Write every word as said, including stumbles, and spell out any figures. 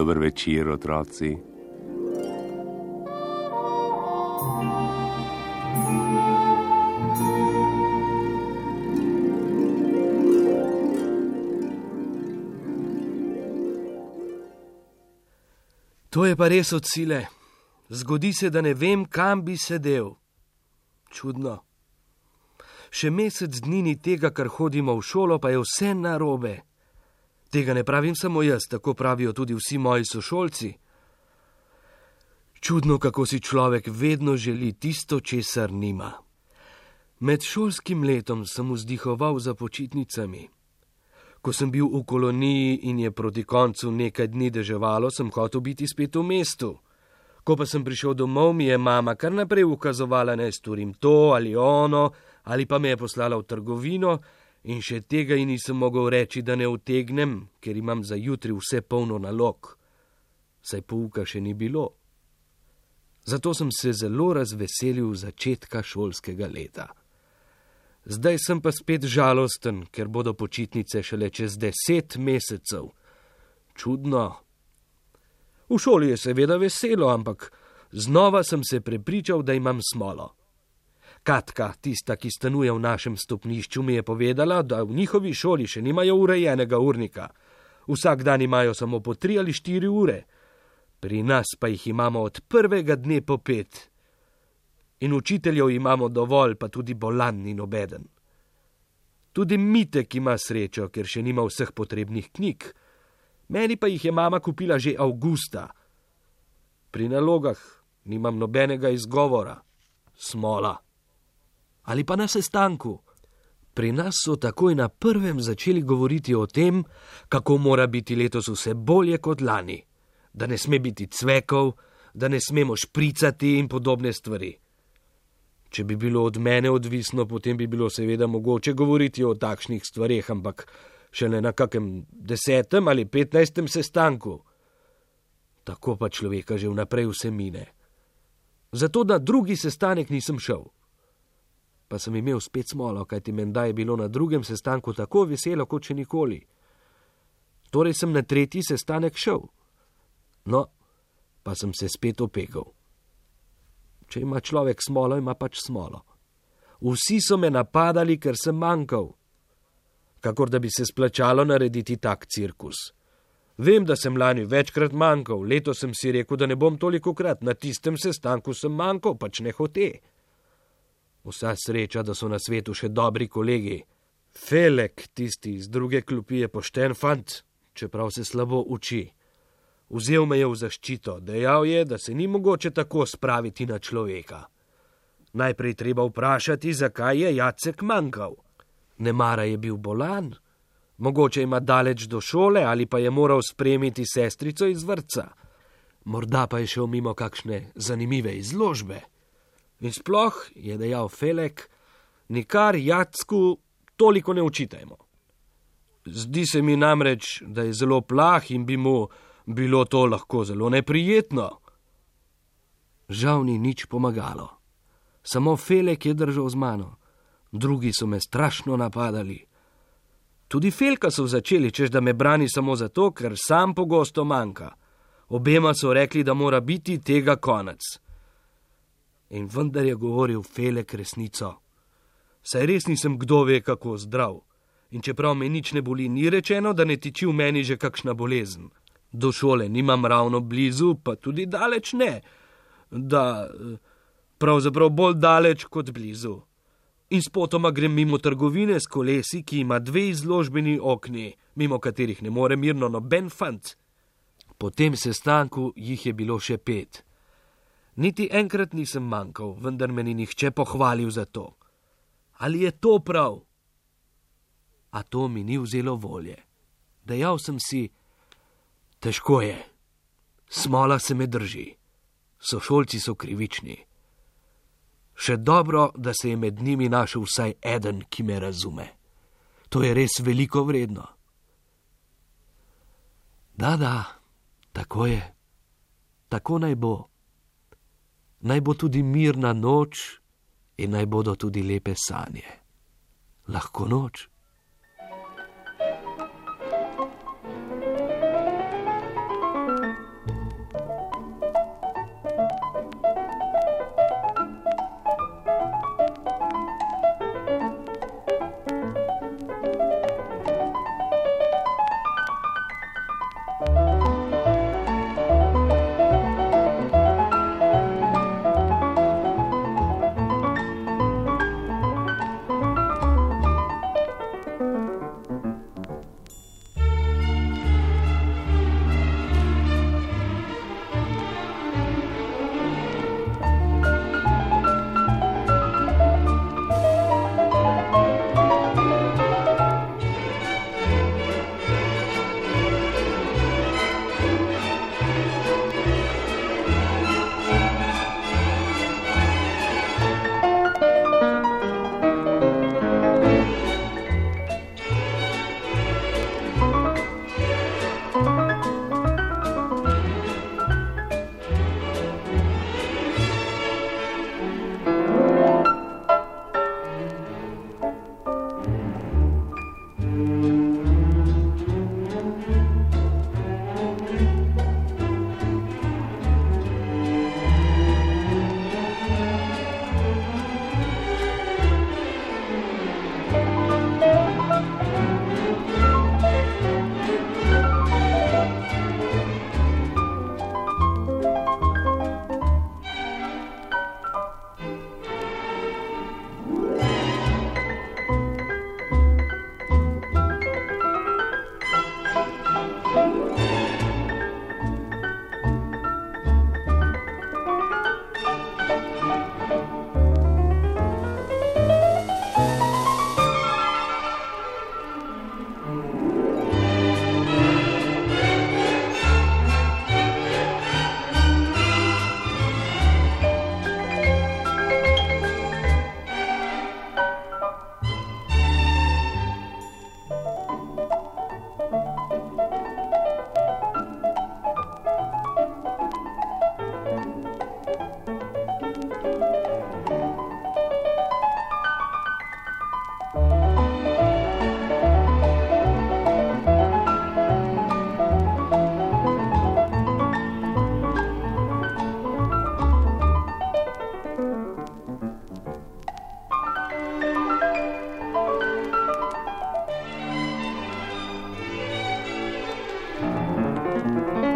Dober večer, otroci. To je pa res od sile. Zgodi se, da ne vem, kam bi sedel. Čudno. Še mesec dni ni tega, kar hodimo v šolo, pa je vse narobe. Tega ne pravim samo jaz, tako pravijo tudi vsi moji sošolci. Čudno, kako si človek vedno želi tisto, česar nima. Med šolskim letom sem vzdihoval za počitnicami. Ko sem bil v koloniji in je proti koncu nekaj dni deževalo, sem hotel biti spet v mestu. Ko pa sem prišel domov, mi je mama kar naprej ukazovala, naj storim to ali ono, ali pa me je poslala v trgovino in še tega ji nisem mogel reči, da ne utegnem, ker imam za jutri vse polno nalog. Saj pouka še ni bilo. Zato sem se zelo razveselil začetka šolskega leta. Zdaj sem pa spet žalosten, ker bodo počitnice šele čez deset mesecev. Čudno. V šoli je seveda veselo, ampak znova sem se prepričal, da imam smolo. Katka, tista, ki stanuje v našem stopnišču, mi je povedala, da v njihovi šoli še nimajo urejenega urnika. Vsak dan imajo samo po tri ali štiri ure. Pri nas pa jih imamo od prvega dne po pet. In učiteljev imamo dovolj, pa tudi bolan ni nobeden. Tudi Mitek ima srečo, ker še nima vseh potrebnih knjig. Meni pa jih je mama kupila že avgusta. Pri nalogah nimam nobenega izgovora. Smola. Ali pa na sestanku. Pri nas so takoj na prvem začeli govoriti o tem, kako mora biti letos vse bolje kot lani. Da ne sme biti cvekov, da ne smemo špricati in podobne stvari. Če bi bilo od mene odvisno, potem bi bilo seveda mogoče govoriti o takšnih stvareh, ampak šele na kakem desetem ali petnajstem sestanku. Tako pa človeka že vnaprej vse mine. Zato na drugi sestanek nisem šel. Pa sem imel spet smolo, kajti menda je bilo na drugem sestanku tako veselo kot še nikoli. Torej sem na tretji sestanek šel. No, pa sem se spet opekel. Če ima človek smolo, ima pač smolo. Vsi so me napadali, ker sem manjkal. Kakor da bi se splačalo narediti tak cirkus. Vem, da sem lani večkrat manjkal, letos sem si rekel, da ne bom tolikokrat, na tistem sestanku sem manjkal, pač ne hote. Vsa sreča, da so na svetu še dobri kolegi. Felek, tisti iz druge klopi, je pošten fant, čeprav se slabo uči. Vzel me je v zaščito, dejal je, da se ni mogoče tako spraviti na človeka. Najprej treba vprašati, zakaj je Jacek manjkal. Nemara je bil bolan, mogoče ima daleč do šole ali pa je moral spremiti sestrico iz vrtca. Morda pa je šel mimo kakšne zanimive izložbe. In sploh, je dejal Felek, nikar Jacku toliko ne učitajmo. Zdi se mi namreč, da je zelo plah in bi mu bilo to lahko zelo neprijetno. Žal ni nič pomagalo. Samo Felek je držal z mano. Drugi so me strašno napadali. Tudi Felka so začeli, češ da me brani samo zato, ker sam pogosto manjka. Obema so rekli, da mora biti tega konec. In vendar je govoril Felek resnico. Saj res nisem kdo ve kako zdrav. In čeprav me nič ne boli, ni rečeno, da ne tiči v meni že kakšna bolezen. Do šole nimam ravno blizu, pa tudi daleč ne. Da, pravzaprav bolj daleč kot blizu. In spotoma grem mimo trgovine s kolesi, ki ima dve izložbeni okni, mimo katerih ne more mirno noben fant. Po tem sestanku jih je bilo še pet. Niti enkrat nisem manjkal, vendar me ni nihče pohvalil za to. Ali je to prav? A to mi ni vzelo volje. Dejal sem si, težko je. Smola se me drži. Sošolci so krivični. Še dobro, da se je med njimi našel vsaj eden, ki me razume. To je res veliko vredno. Da, da, tako je. Tako naj bo. Naj bo tudi mirna noč in naj bodo tudi lepe sanje. Lahko noč. Thank you.